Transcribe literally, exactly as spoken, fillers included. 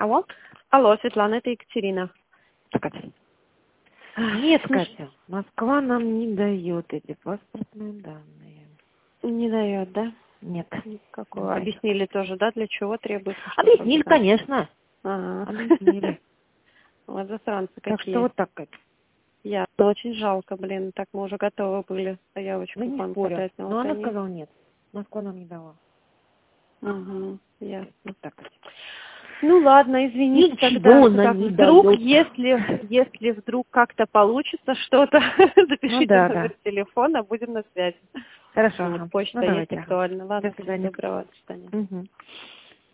Алло? Алло, Светлана, это Екатерина. Катя. Нет, Катя, Москва нам не дает эти паспортные данные. Не дает, да? Нет. Какого? Не Объяснили дает. тоже, да, для чего требуется? Что Объяснили, там? конечно. Ага. Объяснили. Вот засранцы Так какие. что вот так, Катя. Я. Очень жалко, блин. Так мы уже готовы были заявочку Да не вам спорю. подать. Но она сказала нет. Москва нам не дала. Угу, ясно. Вот так, Катя. Ну ладно, извините Ничего тогда. она Так, не вдруг, дает. если, если вдруг как-то получится что-то, Ну запишите да, номер да. телефона, будем на связи. Хорошо. Вот, Ага. Ну почта есть давайте, ага. актуальна. Ладно, До всего свидания. доброго, до свидания. Угу.